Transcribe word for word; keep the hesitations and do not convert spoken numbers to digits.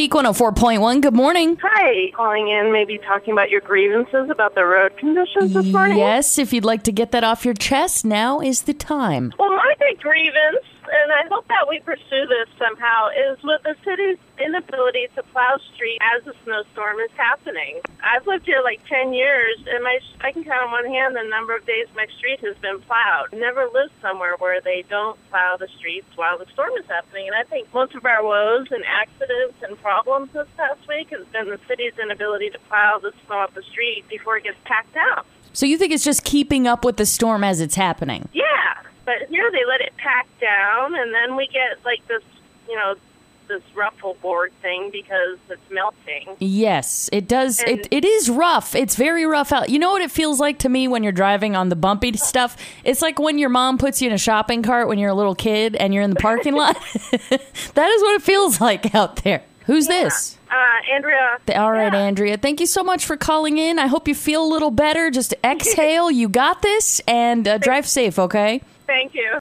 Peak one oh four point one, good morning. Hi, calling in, maybe talking about your grievances about the road conditions this morning. Yes, if you'd like to get that off your chest, now is the time. Well, my big grievance, and I hope that we pursue this somehow, is with the city's inability to plow streets as a snowstorm is happening. I've lived here like ten years, and my I can count on one hand the number of days my street has been plowed. I've never lived somewhere where they don't plow the streets while the storm is happening, and I think most of our woes and accidents and problems this past week has been the city's inability to plow the snow off the street before it gets packed out. So you think it's just keeping up with the storm as it's happening? Yeah, but here they let it pack down, and then we get like this, you know, this ruffle board thing because it's melting. Yes, it does. And It It is rough. It's very rough out. You know what it feels like to me when you're driving on the bumpy stuff? It's like when your mom puts you in a shopping cart when you're a little kid and you're in the parking lot. That is what it feels like out there. Who's yeah. this? Uh, Andrea. All right, yeah. Andrea. Thank you so much for calling in. I hope you feel a little better. Just exhale. You got this, and uh, drive safe, okay? Thank you.